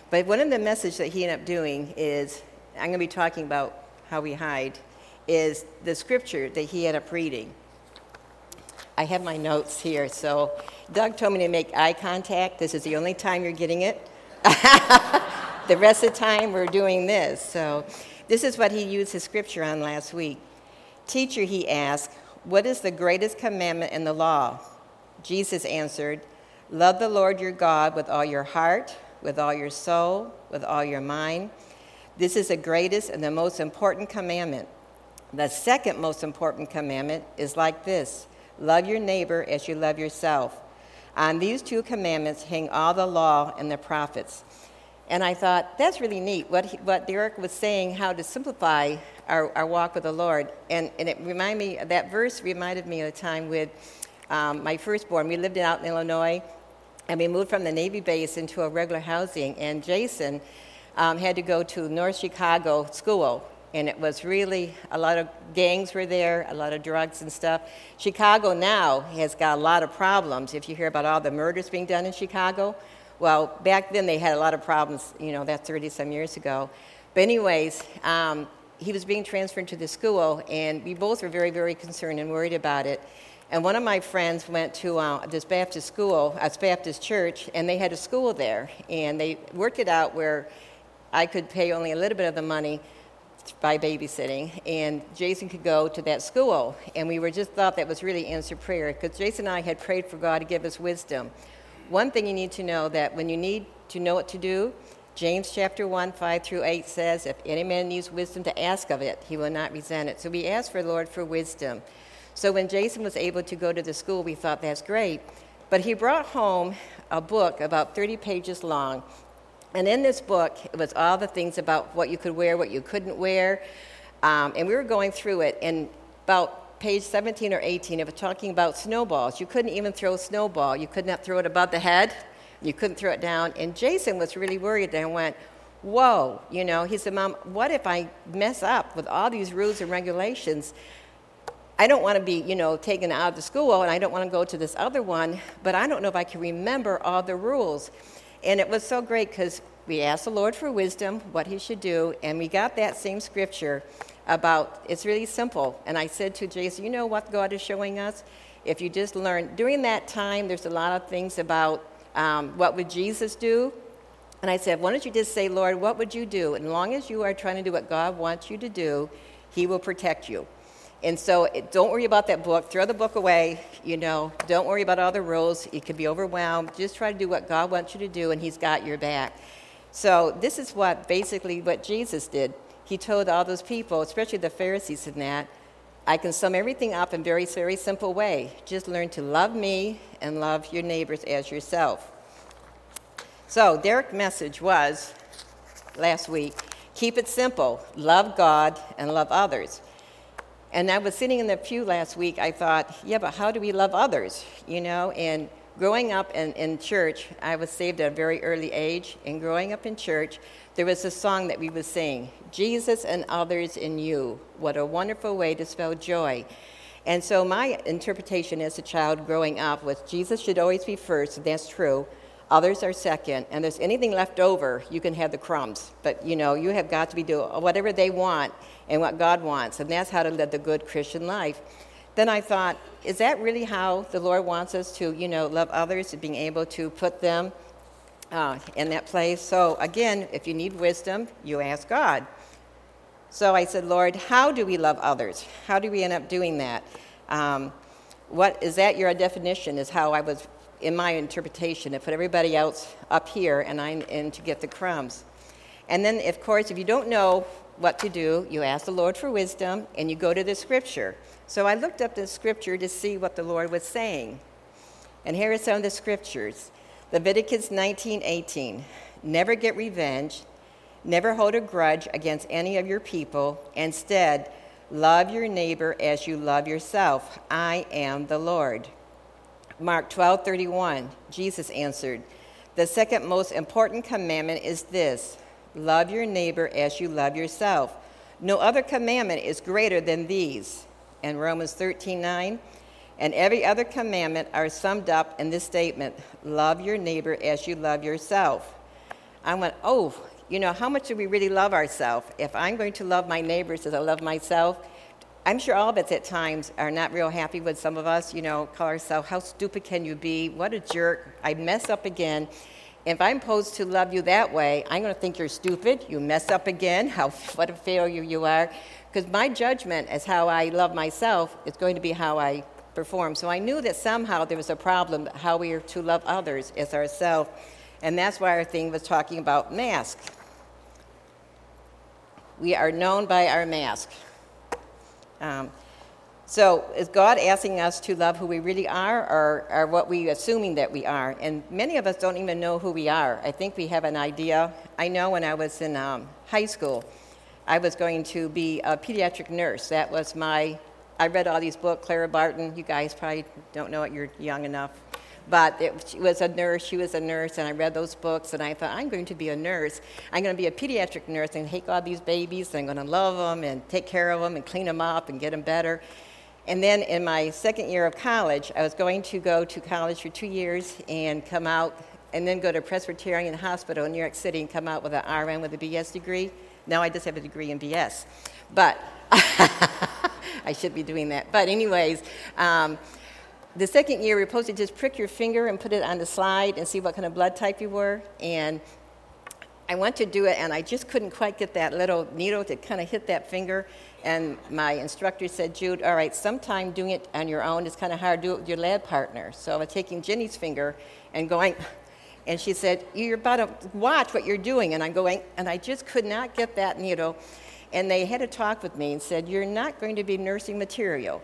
But one of the messages that he ended up doing is, I'm going to be talking about how we hide, is the scripture that he ended up reading. I have my notes here. So Doug told me to make eye contact. This is the only time you're getting it. The rest of the time we're doing this. So this is what he used his scripture on last week. Teacher, he asked, what is the greatest commandment in the law? Jesus answered, love the Lord your God with all your heart, with all your soul, with all your mind. This is the greatest and the most important commandment. The second most important commandment is like this: love your neighbor as you love yourself. On these two commandments hang all the law and the prophets. And I thought, that's really neat, what Derek was saying, how to simplify our walk with the Lord. And that verse reminded me of a time with my firstborn. We lived out in Illinois, and we moved from the Navy base into a regular housing. And Jason had to go to North Chicago school. And it was really, a lot of gangs were there, a lot of drugs and stuff. Chicago now has got a lot of problems. If you hear about all the murders being done in Chicago, well, back then they had a lot of problems, that's 30-some years ago. But anyways, he was being transferred to the school, and we both were very, very concerned and worried about it. And one of my friends went to this Baptist school, a Baptist church, and they had a school there. And they worked it out where I could pay only a little bit of the money by babysitting, and Jason could go to that school. And we just thought that was really answered prayer, because Jason and I had prayed for God to give us wisdom. One thing you need to know, that when you need to know what to do, James chapter 1, 5 through 8 says, if any man needs wisdom to ask of it, he will not resent it. So we asked for the Lord for wisdom. So when Jason was able to go to the school, we thought that's great. But he brought home a book about 30 pages long. And in this book, it was all the things about what you could wear, what you couldn't wear. And we were going through it, and about page 17 or 18, it was talking about snowballs. You couldn't even throw a snowball. You could not throw it above the head. You couldn't throw it down. And Jason was really worried and went, whoa. He said, Mom, what if I mess up with all these rules and regulations? I don't want to be, taken out of the school, and I don't want to go to this other one, but I don't know if I can remember all the rules. And it was so great because we asked the Lord for wisdom, what he should do, and we got that same scripture about, it's really simple. And I said to Jason, you know what God is showing us? If you just learn, during that time, there's a lot of things about what would Jesus do? And I said, why don't you just say, Lord, what would you do? And as long as you are trying to do what God wants you to do, he will protect you. And so don't worry about that book. Throw the book away. Don't worry about all the rules. You could be overwhelmed. Just try to do what God wants you to do, and he's got your back. So this is basically what Jesus did. He told all those people, especially the Pharisees in that, I can sum everything up in a very, very simple way. Just learn to love me and love your neighbors as yourself. So Derek's message was, last week, keep it simple. Love God and love others. And I was sitting in the pew last week, I thought, yeah, but how do we love others? And growing up in church, I was saved at a very early age. And growing up in church, there was a song that we would sing, Jesus and others in you. What a wonderful way to spell joy. And so my interpretation as a child growing up was Jesus should always be first, and that's true. Others are second, and if there's anything left over, you can have the crumbs. But, you have got to be doing whatever they want and what God wants, and that's how to live the good Christian life. Then I thought, is that really how the Lord wants us to, love others, and being able to put them in that place? So, again, if you need wisdom, you ask God. So I said, Lord, how do we love others? How do we end up doing that? What is that your definition, is how I was, in my interpretation, to put everybody else up here and to get the crumbs. And then, of course, if you don't know what to do, you ask the Lord for wisdom, and you go to the scripture. So I looked up the scripture to see what the Lord was saying. And here are some of the scriptures. Leviticus 19:18. Never get revenge. Never hold a grudge against any of your people. Instead, love your neighbor as you love yourself. I am the Lord. Mark 12:31. Jesus answered, the second most important commandment is this: love your neighbor as you love yourself. No other commandment is greater than these. And Romans 13:9. And every other commandment are summed up in this statement: love your neighbor as you love yourself. I went, oh, how much do we really love ourselves? If I'm going to love my neighbors as I love myself, I'm sure all of us at times are not real happy with some of us, call ourselves, how stupid can you be? What a jerk. I mess up again. If I'm supposed to love you that way, I'm going to think you're stupid. You mess up again. What a failure you are. Because my judgment as how I love myself is going to be how I perform. So I knew that somehow there was a problem how we are to love others as ourselves. And that's why our thing was talking about mask. We are known by our mask. So is God asking us to love who we really are, or are what we assuming that we are? And many of us don't even know who we are. I think we have an idea. I know when I was in high school, I was going to be a pediatric nurse. That was I read all these books, Clara Barton. You guys probably don't know it, you're young enough. But she was a nurse, and I read those books, and I thought, I'm going to be a nurse. I'm going to be a pediatric nurse and take all these babies, and I'm going to love them and take care of them and clean them up and get them better. And then in my second year of college, I was going to go to college for 2 years and come out, and then go to Presbyterian Hospital in New York City and come out with an RN with a BS degree. Now I just have a degree in BS. But I should be doing that. But anyways, the second year, we were supposed to just prick your finger and put it on the slide and see what kind of blood type you were. And I went to do it, and I just couldn't quite get that little needle to kind of hit that finger. And my instructor said, Jude, all right, sometime doing it on your own is kind of hard. Do it with your lab partner. So I was taking Jenny's finger and going, and she said, you're about to watch what you're doing. And I'm going, and I just could not get that needle. And they had to talk with me and said, you're not going to be nursing material.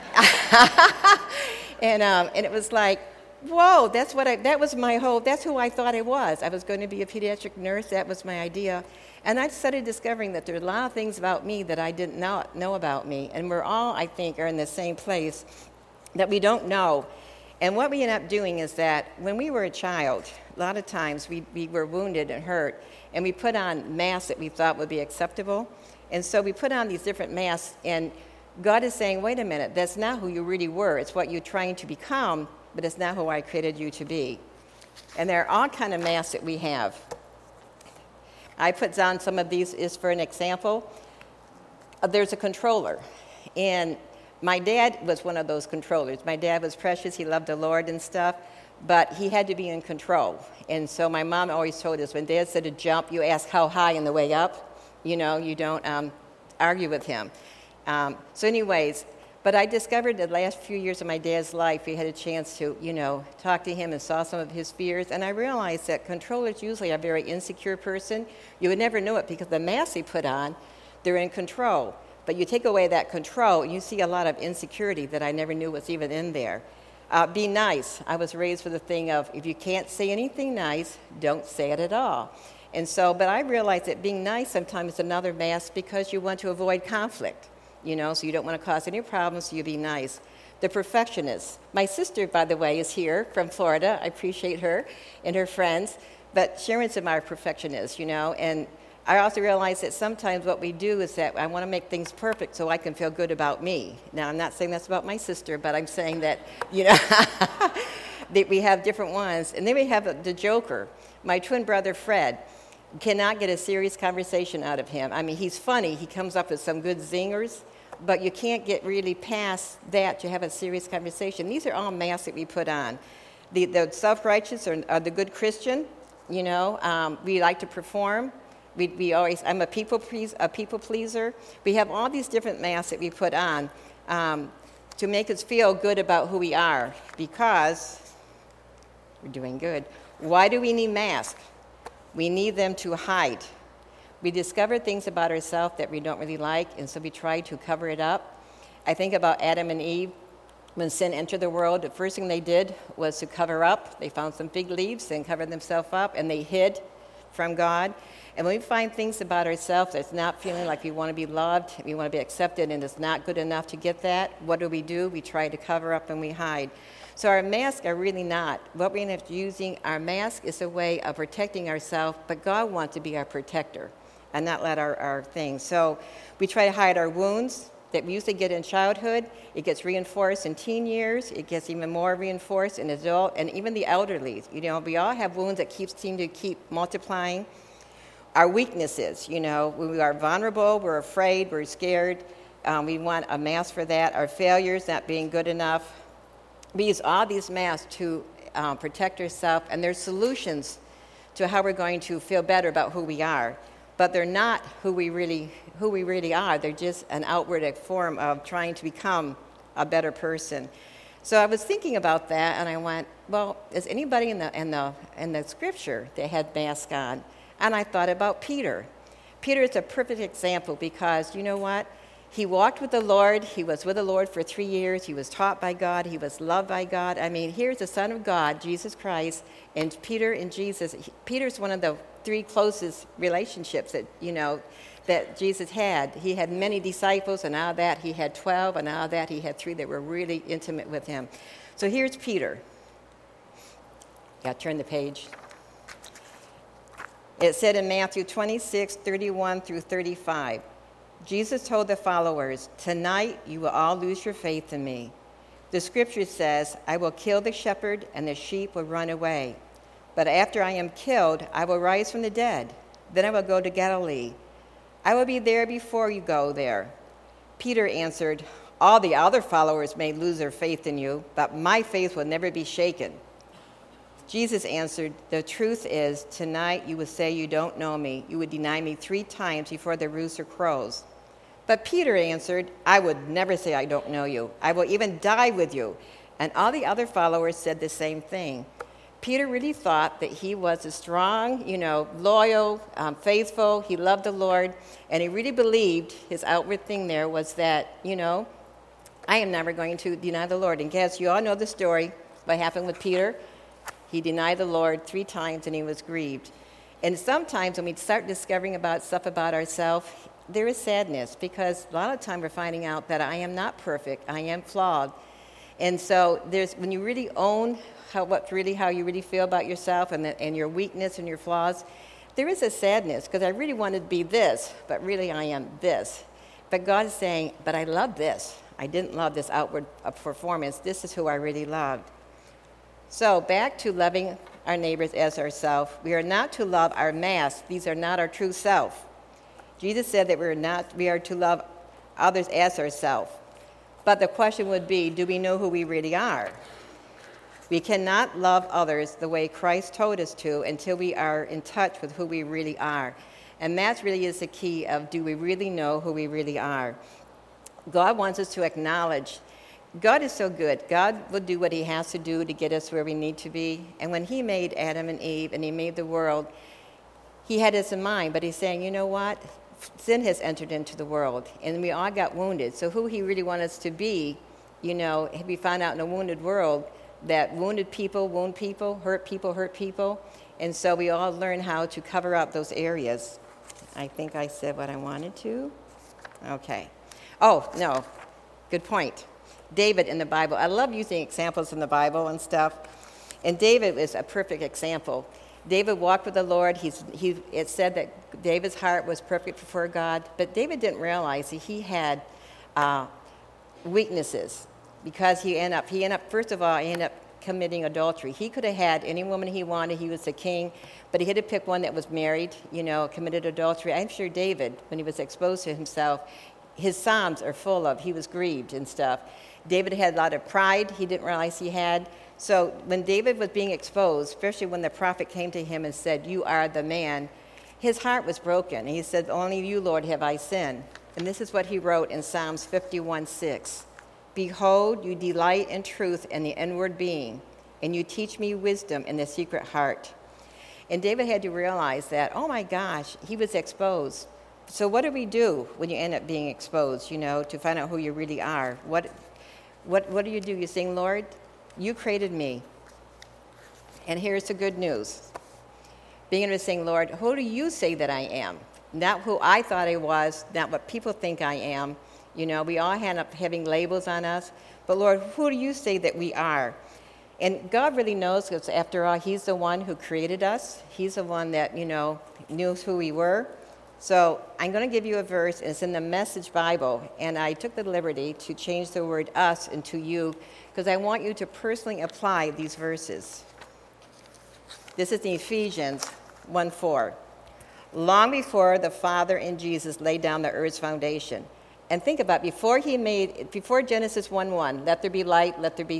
And it was like, whoa, that's who I thought I was. I was going to be a pediatric nurse. That was my idea. And I started discovering that there are a lot of things about me that I didn't know about me. And we're all, I think, are in the same place that we don't know. And what we end up doing is that when we were a child, a lot of times we were wounded and hurt, and we put on masks that we thought would be acceptable. And so we put on these different masks, and God is saying, wait a minute, that's not who you really were. It's what you're trying to become, but it's not who I created you to be. And there are all kind of masks that we have. I put down some of these is for an example. There's a controller, and my dad was one of those controllers. My dad was precious. He loved the Lord and stuff, but he had to be in control. And so my mom always told us, when Dad said to jump, you ask how high on the way up. You don't argue with him. So anyways, but I discovered the last few years of my dad's life, we had a chance to, talk to him and saw some of his fears. And I realized that controllers usually are a very insecure person. You would never know it because the mask they put on, they're in control. But you take away that control, you see a lot of insecurity that I never knew was even in there. Be nice. I was raised with the thing of, if you can't say anything nice, don't say it at all. And so, but I realized that being nice sometimes is another mask because you want to avoid conflict. So you don't want to cause any problems, so you be nice. The perfectionist. My sister, by the way, is here from Florida. I appreciate her and her friends. But Sharon's my perfectionist, And I also realize that sometimes what we do is that I want to make things perfect so I can feel good about me. Now, I'm not saying that's about my sister, but I'm saying that, that we have different ones. And then we have the joker. My twin brother, Fred, cannot get a serious conversation out of him. I mean, he's funny. He comes up with some good zingers. But you can't get really past that to have a serious conversation. These are all masks that we put on. The self-righteous are the good Christian. We like to perform. I'm a people pleaser. We have all these different masks that we put on to make us feel good about who we are because we're doing good. Why do we need masks? We need them to hide. We discover things about ourselves that we don't really like, and so we try to cover it up. I think about Adam and Eve. When sin entered the world, the first thing they did was to cover up. They found some fig leaves and covered themselves up, and they hid from God. And when we find things about ourselves that's not feeling like we want to be loved, we want to be accepted, and it's not good enough to get that, what do? We try to cover up and we hide. So our masks are really not. What we end up using, our mask is a way of protecting ourselves, but God wants to be our protector and not let our things. So we try to hide our wounds that we usually get in childhood, it gets reinforced in teen years, it gets even more reinforced in adult, and even the elderly. You know, we all have wounds that seem to keep multiplying. Our weaknesses, you know, when we are vulnerable, we're afraid, we're scared, we want a mask for that. Our failures, not being good enough. We use all these masks to protect ourselves, and there's solutions to how we're going to feel better about who we are. But they're not who we really are. They're just an outward form of trying to become a better person. So I was thinking about that, and I went, well, is anybody in the scripture that had masks on? And I thought about Peter. Peter is a perfect example because, you know what? He walked with the Lord. He was with the Lord for 3 years. He was taught by God. He was loved by God. I mean, here's the Son of God, Jesus Christ, and Peter and Jesus. Peter's one of the 3 closest relationships that, you know, that Jesus had. He had many disciples, and out of that he had 12, and out of that he had 3 that were really intimate with him. So here's Peter. Got to turn the page. It said in Matthew 26, 31 through 35, Jesus told the followers, "Tonight you will all lose your faith in me. The scripture says, I will kill the shepherd and the sheep will run away. But after I am killed, I will rise from the dead. Then I will go to Galilee. I will be there before you go there." Peter answered, "All the other followers may lose their faith in you, but my faith will never be shaken." Jesus answered, "The truth is, tonight you will say you don't know me. You would deny me 3 times before the rooster crows." But Peter answered, "I would never say I don't know you. I will even die with you." And all the other followers said the same thing. Peter really thought that he was a strong, you know, loyal, faithful. He loved the Lord, and he really believed his outward thing there was that, you know, I am never going to deny the Lord. And guys, you all know the story, what happened with Peter. He denied the Lord 3 times, and he was grieved. And sometimes when we start discovering stuff about ourselves, there is sadness, because a lot of time we're finding out that I am not perfect, I am flawed. And so when you really own how you really feel about yourself and your weakness and your flaws, there is a sadness, because I really wanted to be this, but really I am this. But God is saying, but I love this. I didn't love this outward performance. This is who I really loved. So back to loving our neighbors as ourselves. We are not to love our masks. These are not our true self. Jesus said that we are to love others as ourselves. But the question would be, do we know who we really are? We cannot love others the way Christ told us to until we are in touch with who we really are. And that really is the key of, do we really know who we really are? God wants us to acknowledge God is so good. God will do what he has to do to get us where we need to be. And when he made Adam and Eve and he made the world, he had us in mind. But he's saying, you know what? Sin has entered into the world, and we all got wounded. So who he really wanted us to be, you know, we found out in a wounded world that wounded people wound people, hurt people. And so we all learn how to cover up those areas. I think I said what I wanted to. Okay. Oh, no. Good point. David in the Bible. I love using examples in the Bible and stuff. And David is a perfect example. David walked with the Lord. It said that David's heart was perfect before God. But David didn't realize that he had weaknesses, because he ended up committing adultery. He could have had any woman he wanted. He was the king. But he had to pick one that was married, you know, committed adultery. I'm sure David, when he was exposed to himself, his Psalms are full of, he was grieved and stuff. David had a lot of pride he didn't realize he had. So when David was being exposed, especially when the prophet came to him and said, "You are the man," his heart was broken. And he said, "Only you, Lord, have I sinned." And this is what he wrote in Psalms 51:6. "Behold, you delight in truth in the inward being, and you teach me wisdom in the secret heart." And David had to realize that, oh my gosh, he was exposed. So what do we do when you end up being exposed, you know, to find out who you really are? What do? You sing, "Lord, you created me." And here's the good news. Being able to sing, "Lord, who do you say that I am?" Not who I thought I was, not what people think I am. You know, we all end up having labels on us. But Lord, who do you say that we are? And God really knows, because after all, he's the one who created us. He's the one that, you know, knew who we were. So I'm going to give you a verse, and it's in the Message Bible, and I took the liberty to change the word us into you, because I want you to personally apply these verses. This is in Ephesians 1:4. Long before the Father in Jesus laid down the earth's foundation. And think about before Genesis 1:1, let there be light, let there be,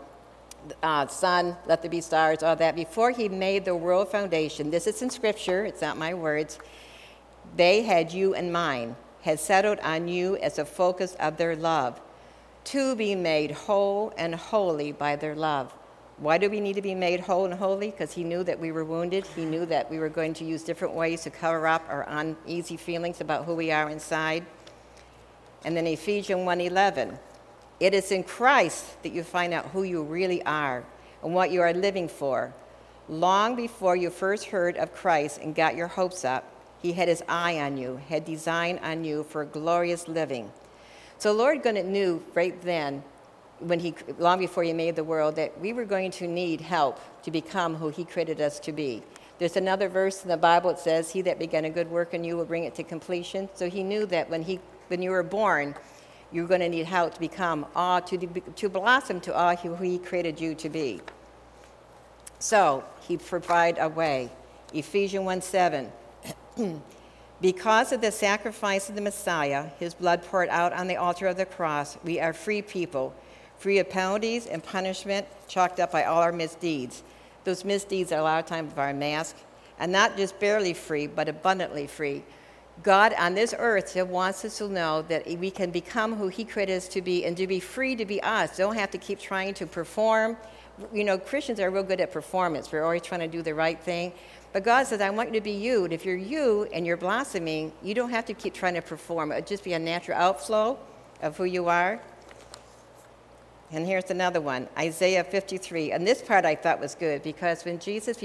sun, let there be stars, all that. Before he made the world foundation, this is in Scripture, it's not my words, they had you in mind, had settled on you as a focus of their love, to be made whole and holy by their love. Why do we need to be made whole and holy? Because he knew that we were wounded. He knew that we were going to use different ways to cover up our uneasy feelings about who we are inside. And then Ephesians 1:11. It is in Christ that you find out who you really are and what you are living for. Long before you first heard of Christ and got your hopes up, he had his eye on you, had design on you for glorious living. So Lord God knew right then, long before he made the world, that we were going to need help to become who he created us to be. There's another verse in the Bible that says, he that began a good work in you will bring it to completion. So he knew that when you were born, you were going to need help to become to blossom to all who he created you to be. So he provided a way. Ephesians 1:7. Because of the sacrifice of the Messiah, his blood poured out on the altar of the cross, we are free people, free of penalties and punishment chalked up by all our misdeeds. Those misdeeds are a lot of times our mask, and not just barely free, but abundantly free. God on this earth wants us to know that we can become who he created us to be and to be free to be us. Don't have to keep trying to perform. Christians are real good at performance. We're always trying to do the right thing. But God says, I want you to be you. And if you're you and you're blossoming, you don't have to keep trying to perform. It'll just be a natural outflow of who you are. And here's another one, Isaiah 53. And this part I thought was good because when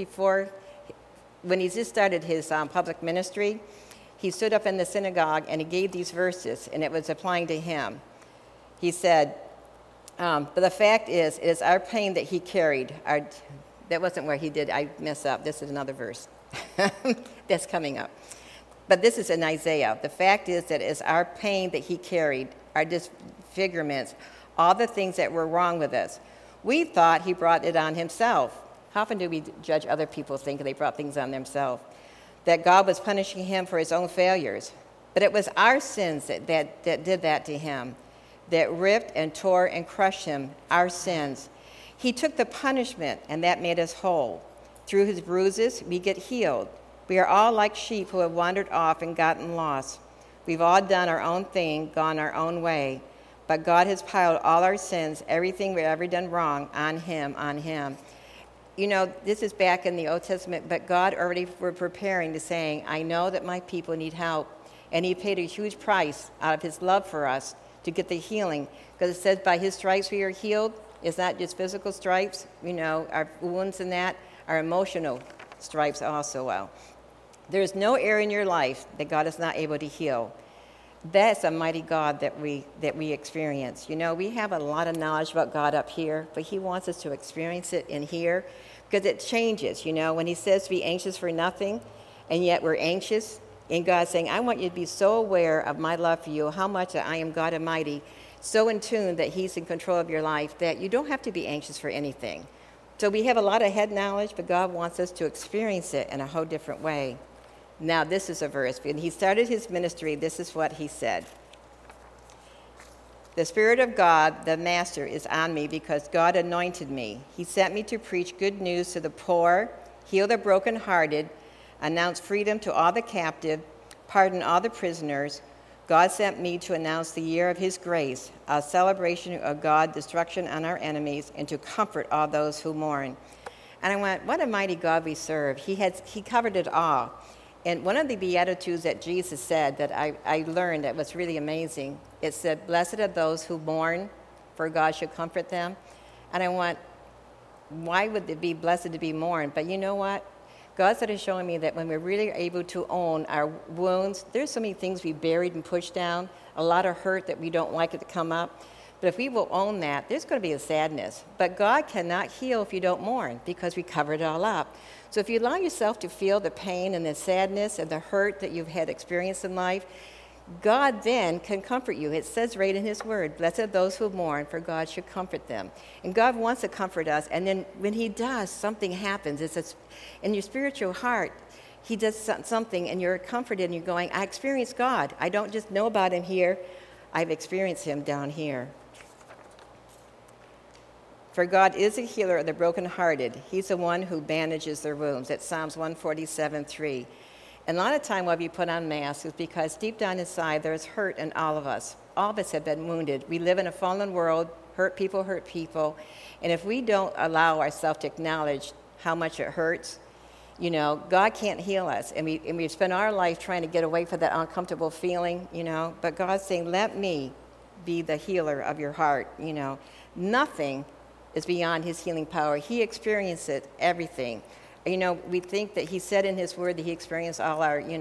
he just started his public ministry, he stood up in the synagogue and he gave these verses, and it was applying to him. He said, but the fact is, it is our pain that he carried. That wasn't where he did, I mess up. This is another verse that's coming up. But this is in Isaiah. The fact is that it is our pain that he carried, our disfigurements, all the things that were wrong with us. We thought he brought it on himself. How often do we judge other people thinking they brought things on themselves? That God was punishing him for his own failures. But it was our sins that did that to him, that ripped and tore and crushed him, our sins. He took the punishment, and that made us whole. Through his bruises, we get healed. We are all like sheep who have wandered off and gotten lost. We've all done our own thing, gone our own way. But God has piled all our sins, everything we've ever done wrong, on him, on him. This is back in the Old Testament, but God already were preparing to saying, I know that my people need help. And he paid a huge price out of his love for us to get the healing. Because it says by his stripes we are healed. It's not just physical stripes, our wounds and that, our emotional stripes also. Well, there's no area in your life that God is not able to heal. That's a mighty God that we experience. We have a lot of knowledge about God up here, but he wants us to experience it in here because it changes. When he says to be anxious for nothing, and yet we're anxious, and God's saying, I want you to be so aware of my love for you, how much I am God Almighty, so in tune that he's in control of your life that you don't have to be anxious for anything. So we have a lot of head knowledge, but God wants us to experience it in a whole different way. Now, this is a verse. When he started his ministry, this is what he said. The Spirit of God, the Master, is on me because God anointed me. He sent me to preach good news to the poor, heal the brokenhearted, announce freedom to all the captive, pardon all the prisoners. God sent me to announce the year of his grace, a celebration of God's destruction on our enemies, and to comfort all those who mourn. And I went, what a mighty God we serve. He covered it all. And one of the Beatitudes that Jesus said that I learned that was really amazing, it said, blessed are those who mourn, for God should comfort them. And I went, why would it be blessed to be mourned? But you know what? God started showing me that when we're really able to own our wounds, there's so many things we buried and pushed down, a lot of hurt that we don't like it to come up. But if we will own that, there's going to be a sadness. But God cannot heal if you don't mourn, because we covered it all up. So if you allow yourself to feel the pain and the sadness and the hurt that you've had experienced in life, God then can comfort you. It says right in his word, blessed are those who mourn, for God should comfort them. And God wants to comfort us. And then when he does, something happens. In your spiritual heart, he does something, and you're comforted, and you're going, I experienced God. I don't just know about him here. I've experienced him down here. For God is a healer of the brokenhearted. He's the one who bandages their wounds. That's Psalms 147:3. And a lot of time why we put on masks is because deep down inside there's hurt in all of us. All of us have been wounded. We live in a fallen world. Hurt people. And if we don't allow ourselves to acknowledge how much it hurts, God can't heal us. And we spend our life trying to get away from that uncomfortable feeling, But God's saying, let me be the healer of your heart, Nothing is beyond his healing power. He experienced it, everything. We think that he said in his word that he experienced all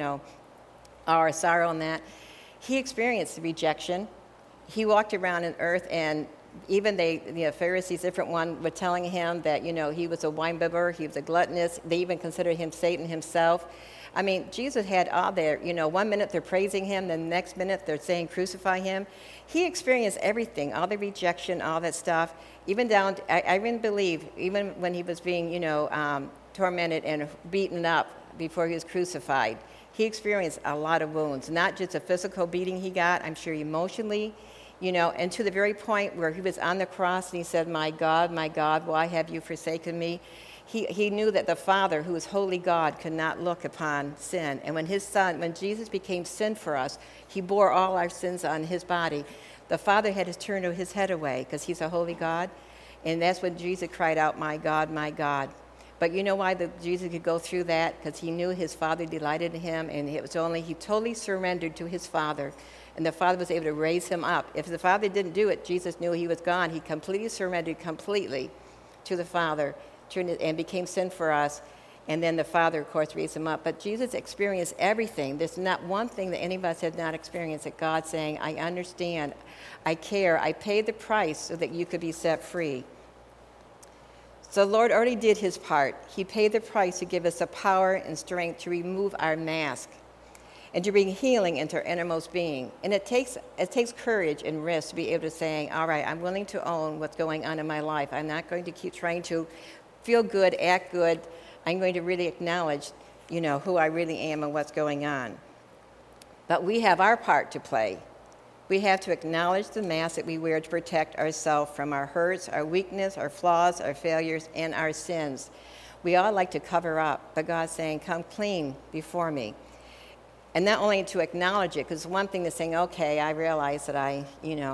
our sorrow and that. He experienced the rejection. He walked around on earth, and even the Pharisees, different one, were telling him that, he was a winebibber, he was a gluttonous. They even considered him Satan himself. I mean, Jesus had all their, 1 minute they're praising him, the next minute they're saying crucify him. He experienced everything, all the rejection, all that stuff, even down, I really believe, even when he was being, tormented and beaten up before he was crucified. He experienced a lot of wounds, not just a physical beating he got, I'm sure emotionally, and to the very point where he was on the cross and he said, my God, why have you forsaken me? He knew that the Father, who is holy God, could not look upon sin. And when Jesus became sin for us, he bore all our sins on his body. The Father had to turn his head away because he's a holy God. And that's when Jesus cried out, my God, my God. But you know why Jesus could go through that? Because he knew his Father delighted in him, and he totally surrendered to his Father, and the Father was able to raise him up. If the Father didn't do it, Jesus knew he was gone. He completely surrendered to the Father and became sin for us, and then the Father, of course, raised him up. But Jesus experienced everything. There's not one thing that any of us have not experienced that God's saying, I understand, I care, I paid the price so that you could be set free. So the Lord already did his part. He paid the price to give us the power and strength to remove our mask and to bring healing into our innermost being. And it takes courage and risk to be able to say, all right, I'm willing to own what's going on in my life. I'm not going to keep trying to feel good, act good. I'm going to really acknowledge, who I really am and what's going on. But we have our part to play. We have to acknowledge the mask that we wear to protect ourselves from our hurts, our weakness, our flaws, our failures, and our sins. We all like to cover up, but God's saying, come clean before me. And not only to acknowledge it, because one thing is saying, okay, I realize that I,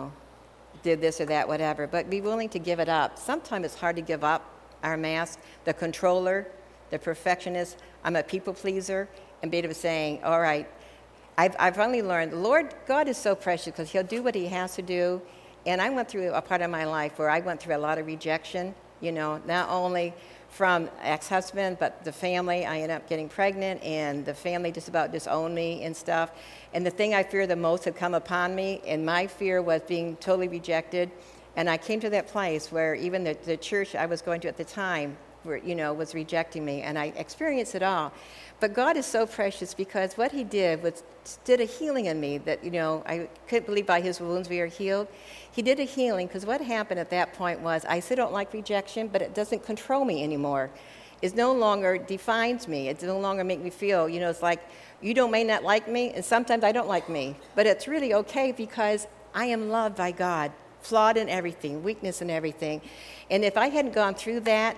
did this or that, whatever, but be willing to give it up. Sometimes it's hard to give up our mask, the controller, the perfectionist. I'm a people pleaser, and be able to saying, all right, I've finally learned, Lord, God is so precious because he'll do what he has to do. And I went through a part of my life where I went through a lot of rejection, not only from ex-husband, but the family. I ended up getting pregnant, and the family just about disowned me and stuff. And the thing I feared the most had come upon me, and my fear was being totally rejected. And I came to that place where even the church I was going to at the time, was rejecting me, and I experienced it all. But God is so precious because what he did was did a healing in me that, I couldn't believe by his wounds we are healed. He did a healing because what happened at that point was I still don't like rejection, but it doesn't control me anymore. It no longer defines me. It no longer makes me feel, it's like may not like me, and sometimes I don't like me. But it's really okay because I am loved by God, flawed in everything, weakness in everything. And if I hadn't gone through that,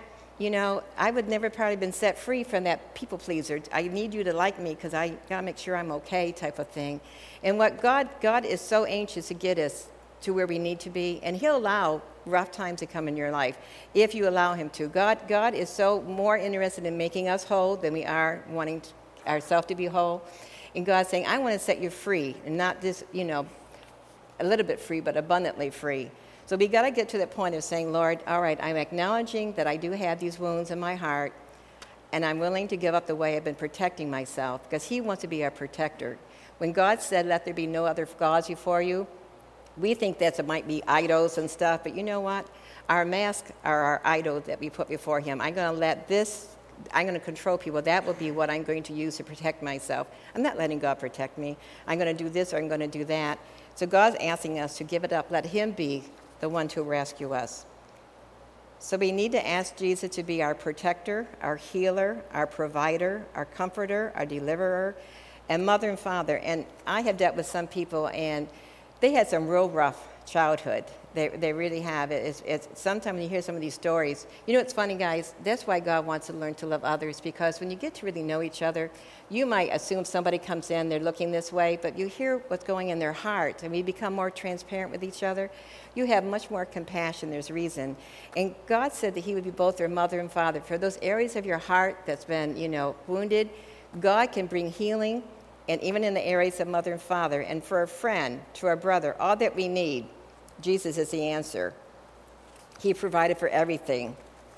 I would never probably been set free from that people pleaser. I need you to like me because I got to make sure I'm okay type of thing. And what God is so anxious to get us to where we need to be, and he'll allow rough times to come in your life if you allow him to. God is so more interested in making us whole than we are wanting ourselves to be whole. And God's saying, I want to set you free, and not just, a little bit free, but abundantly free. So we got to get to that point of saying, Lord, all right, I'm acknowledging that I do have these wounds in my heart, and I'm willing to give up the way I've been protecting myself, because he wants to be our protector. When God said, let there be no other gods before you, We think that it might be idols and stuff, but you know what? Our masks are our idols that we put before him. I'm going to control people. That will be what I'm going to use to protect myself. I'm not letting God protect me. I'm going to do this or I'm going to do that. So God's asking us to give it up. Let him be the one to rescue us. So we need to ask Jesus to be our protector, our healer, our provider, our comforter, our deliverer, and mother and father. And I have dealt with some people, and they had some real rough childhood. They really have. It's sometimes when you hear some of these stories, you know, it's funny, guys. That's why God wants to learn to love others, because when you get to really know each other, you might assume somebody comes in, they're looking this way, but you hear what's going in their heart, and we become more transparent with each other. You have much more compassion. There's reason. And God said that he would be both their mother and father. For those areas of your heart that's been, wounded, God can bring healing, and even in the areas of mother and father. And for a friend, to our brother, all that we need, Jesus is the answer. He provided for everything.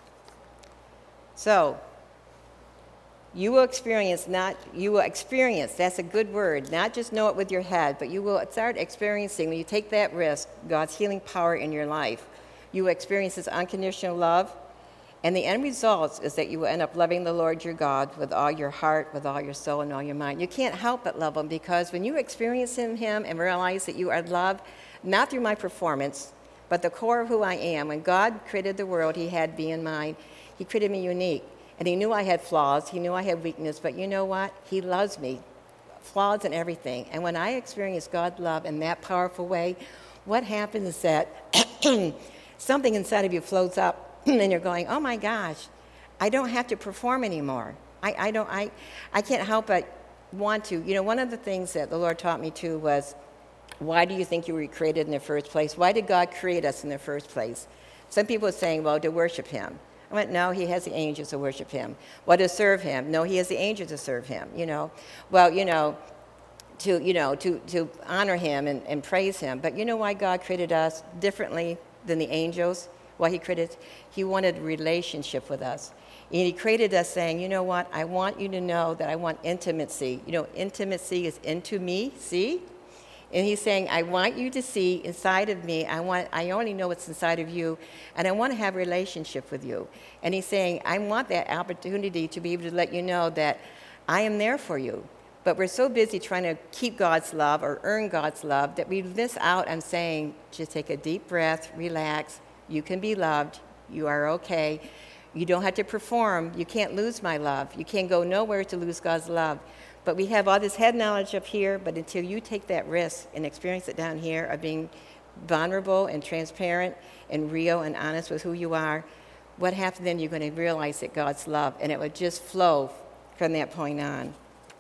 So, you will experience, that's a good word, not just know it with your head, but you will start experiencing, when you take that risk, God's healing power in your life. You will experience his unconditional love, and the end result is that you will end up loving the Lord your God with all your heart, with all your soul, and all your mind. You can't help but love him, because when you experience him and realize that you are loved, not through my performance, but the core of who I am. When God created the world, he had me in mind. He created me unique. And he knew I had flaws. He knew I had weakness. But you know what? He loves me, flaws and everything. And when I experience God's love in that powerful way, what happens is that something inside of you floats up, and you're going, oh my gosh, I don't have to perform anymore. I can't help but want to. You know, one of the things that the Lord taught me too was, why do you think you were created in the first place? Why did God create us in the first place? Some people are saying, well, to worship him. I went, no, he has the angels to worship him. Well, to serve him. No, he has the angels to serve him, Well, to honor him and praise him. But you know why God created us differently than the angels? Why he wanted a relationship with us. And he created us saying, you know what? I want you to know that I want intimacy. Intimacy is into me, see? And he's saying, I want you to see inside of me. I only know what's inside of you, and I want to have a relationship with you. And he's saying, I want that opportunity to be able to let you know that I am there for you. But we're so busy trying to keep God's love or earn God's love that we miss out on saying, just take a deep breath, relax. You can be loved. You are okay. You don't have to perform. You can't lose my love. You can't go nowhere to lose God's love. But we have all this head knowledge up here, but until you take that risk and experience it down here of being vulnerable and transparent and real and honest with who you are, what happens then? You're going to realize that God's love, and it will just flow from that point on.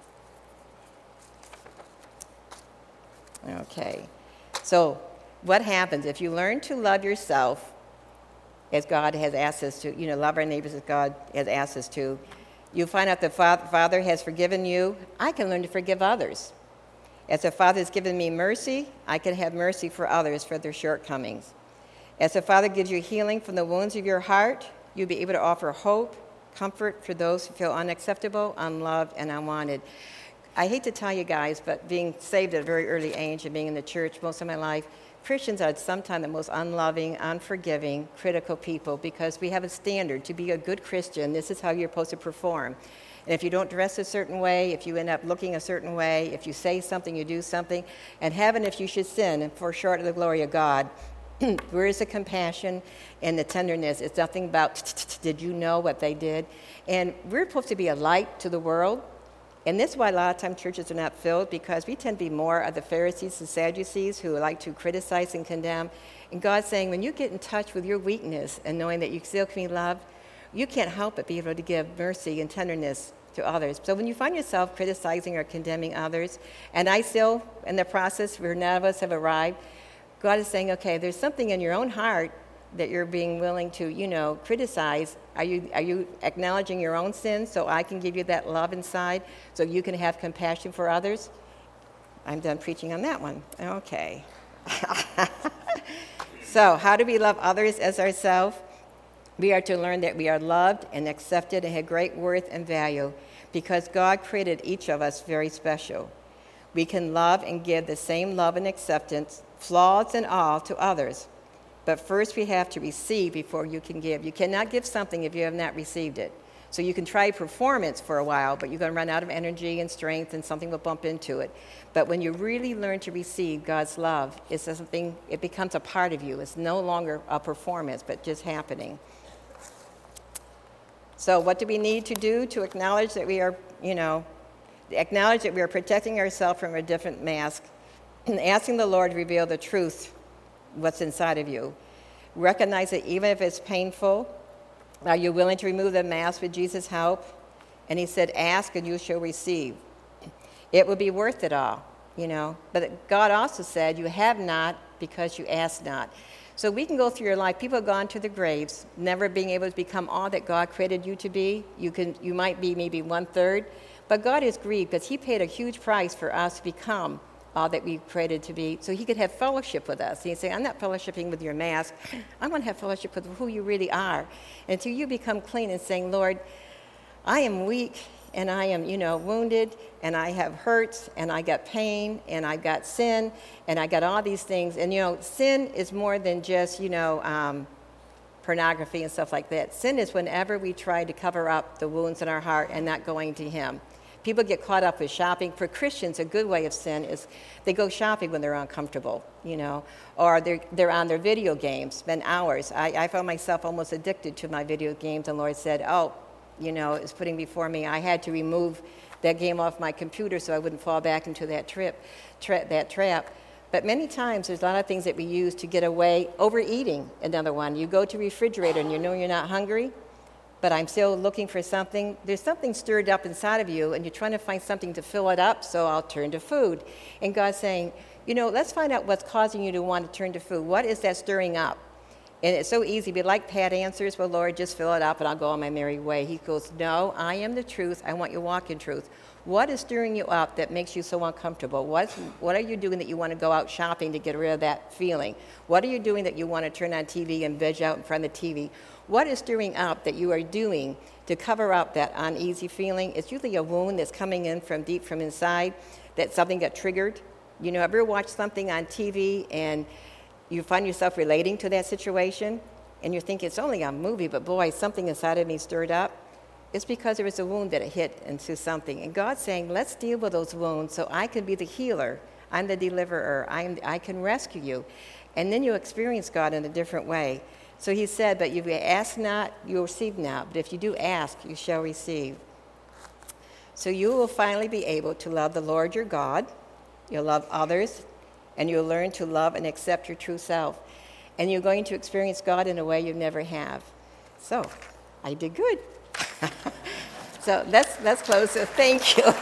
Okay. So what happens if you learn to love yourself as God has asked us to, love our neighbors as God has asked us to, you find out the Father has forgiven you. I can learn to forgive others. As the Father has given me mercy, I can have mercy for others for their shortcomings. As the Father gives you healing from the wounds of your heart, you'll be able to offer hope, comfort for those who feel unacceptable, unloved, and unwanted. I hate to tell you guys, but being saved at a very early age and being in the church most of my life, Christians are sometimes the most unloving, unforgiving, critical people, because we have a standard. To be a good Christian, this is how you're supposed to perform. And if you don't dress a certain way, if you end up looking a certain way, if you say something, you do something, and heaven, if you should sin and fall short of the glory of God, where is the compassion and the tenderness? It's nothing about, did you know what they did? And we're supposed to be a light to the world. And this is why a lot of times churches are not filled, because we tend to be more of the Pharisees and Sadducees who like to criticize and condemn. And God's saying, when you get in touch with your weakness and knowing that you still can be loved, you can't help but be able to give mercy and tenderness to others. So when you find yourself criticizing or condemning others, and I still, in the process where none of us have arrived, God is saying, okay, there's something in your own heart that you're being willing to, criticize. Are you acknowledging your own sins so I can give you that love inside so you can have compassion for others? I'm done preaching on that one. Okay. So how do we love others as ourselves? We are to learn that we are loved and accepted and have great worth and value because God created each of us very special. We can love and give the same love and acceptance, flaws and all, to others. But first we have to receive before you can give. You cannot give something if you have not received it. So you can try performance for a while, but you're going to run out of energy and strength, and something will bump into it. But when you really learn to receive God's love, it's something, it becomes a part of you. It's no longer a performance, but just happening. So what do we need to do to acknowledge that we are, acknowledge that we are protecting ourselves from a different mask and asking the Lord to reveal the truth, what's inside of you. Recognize that even if it's painful, are you willing to remove the mask with Jesus' help? And he said, ask and you shall receive. It will be worth it all, But God also said, you have not because you ask not. So we can go through your life. People have gone to the graves, never being able to become all that God created you to be. You might be maybe 1/3, but God is grieved because he paid a huge price for us to become all that we created to be, so he could have fellowship with us. And he'd say, I'm not fellowshipping with your mask. I want to have fellowship with who you really are. Until you become clean and saying, Lord, I am weak, and I am, wounded, and I have hurts, and I got pain, and I got sin, and I got all these things. And, sin is more than just, pornography and stuff like that. Sin is whenever we try to cover up the wounds in our heart and not going to him. People get caught up with shopping. For Christians, a good way of sin is they go shopping when they're uncomfortable, or they're on their video games, spend hours. I found myself almost addicted to my video games, and the Lord said, it's putting before me. I had to remove that game off my computer so I wouldn't fall back into that trap. But many times there's a lot of things that we use to get away. Overeating, another one. You go to the refrigerator and you're not hungry, but I'm still looking for something. There's something stirred up inside of you, and you're trying to find something to fill it up, so I'll turn to food. And God's saying, let's find out what's causing you to want to turn to food. What is that stirring up? And it's so easy. We like pat answers. Well, Lord, just fill it up and I'll go on my merry way. He goes, no, I am the truth. I want you to walk in truth. What is stirring you up that makes you so uncomfortable? What are you doing that you want to go out shopping to get rid of that feeling? What are you doing that you want to turn on TV and veg out in front of the TV? What is stirring up that you are doing to cover up that uneasy feeling? It's usually a wound that's coming in from deep from inside, that something got triggered. Ever watch something on TV and you find yourself relating to that situation and you think it's only a movie, but boy, something inside of me stirred up? It's because there was a wound that it hit into something. And God's saying, let's deal with those wounds so I can be the healer. I'm the deliverer. I can rescue you. And then you experience God in a different way. So he said, but if you ask not, you will receive not. But if you do ask, you shall receive. So you will finally be able to love the Lord your God. You'll love others. And you'll learn to love and accept your true self. And you're going to experience God in a way you never have. So I did good. So let's close. So thank you.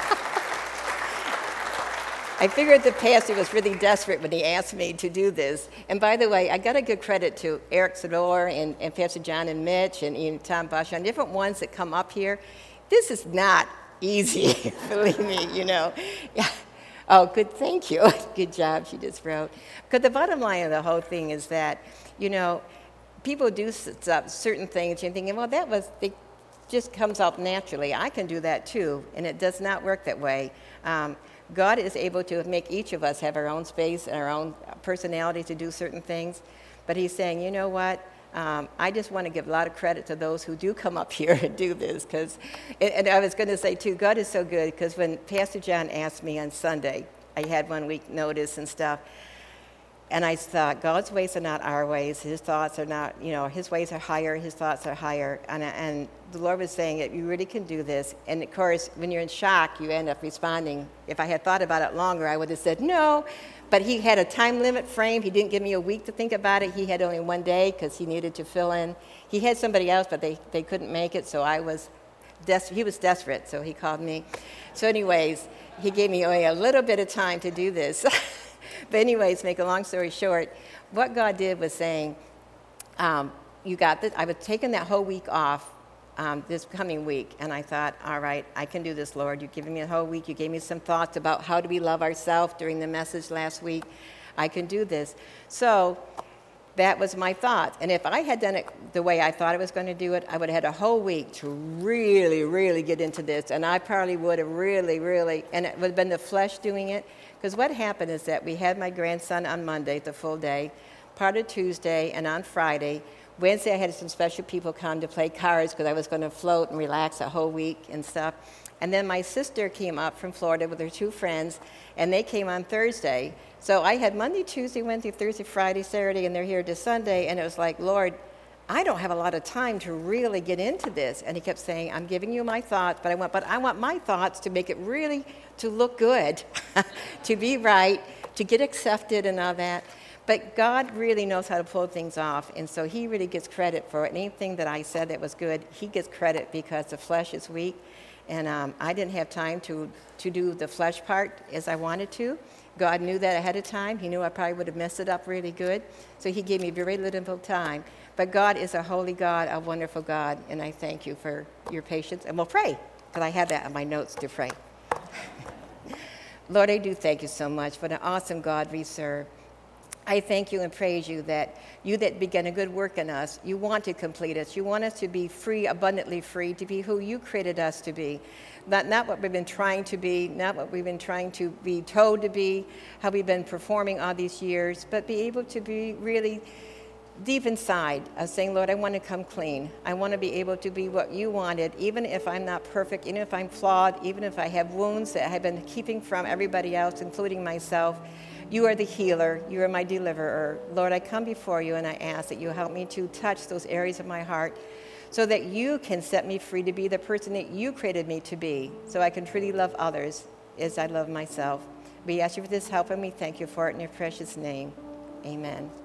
I figured the pastor was really desperate when he asked me to do this. And by the way, I got to give credit to Eric Sador and Pastor John and Mitch and Tom Bosch and different ones that come up here. This is not easy, believe me, Yeah. Oh, good, thank you. Good job, she just wrote. Because the bottom line of the whole thing is that, people do certain things, and you're thinking, well, it just comes out naturally. I can do that too, and it does not work that way. God is able to make each of us have our own space and our own personality to do certain things. But he's saying, you know what? I just want to give a lot of credit to those who do come up here and do this. And I was going to say, too, God is so good, because when Pastor John asked me on Sunday, I had 1 week notice and stuff, and I thought, God's ways are not our ways. His thoughts are not, his ways are higher, his thoughts are higher. And the Lord was saying that you really can do this. And, of course, when you're in shock, you end up responding. If I had thought about it longer, I would have said no. But he had a time limit frame. He didn't give me a week to think about it. He had only 1 day because he needed to fill in. He had somebody else, but they couldn't make it, so he was desperate, so he called me. So anyways, he gave me only a little bit of time to do this. But anyways, make a long story short, what God did was saying, you got this. I was taking that whole week off this coming week, and I thought, all right, I can do this, Lord. You've given me a whole week. You gave me some thoughts about how do we love ourselves during the message last week. I can do this. So That was my thought. And if I had done it the way I thought I was going to do it, I would have had a whole week to really, really get into this. And I probably would have really, really, and it would have been the flesh doing it. Because what happened is that we had my grandson on Monday, the full day, part of Tuesday, and on Friday. Wednesday, I had some special people come to play cards because I was going to float and relax a whole week and stuff. And then my sister came up from Florida with her 2 friends, and they came on Thursday. So I had Monday, Tuesday, Wednesday, Thursday, Friday, Saturday, and they're here to Sunday. And it was like, Lord, I don't have a lot of time to really get into this. And he kept saying, I'm giving you my thoughts, but I want my thoughts to make it really, to look good, to be right, to get accepted and all that. But God really knows how to pull things off, and so he really gets credit for it. And anything that I said that was good, he gets credit because the flesh is weak. And I didn't have time to do the flesh part as I wanted to. God knew that ahead of time. He knew I probably would have messed it up really good. So he gave me very little time. But God is a holy God, a wonderful God, and I thank you for your patience. And we'll pray, because I had that on my notes to pray. Lord, I do thank you so much for the awesome God we serve. I thank you and praise you that began a good work in us, you want to complete us. You want us to be free, abundantly free, to be who you created us to be. Not what we've been trying to be, not what we've been trying to be told to be, how we've been performing all these years, but be able to be really deep inside of saying, Lord, I want to come clean. I want to be able to be what you wanted, even if I'm not perfect, even if I'm flawed, even if I have wounds that I've been keeping from everybody else, including myself. You are the healer. You are my deliverer. Lord, I come before you and I ask that you help me to touch those areas of my heart so that you can set me free to be the person that you created me to be, so I can truly love others as I love myself. We ask you for this help and we thank you for it in your precious name. Amen.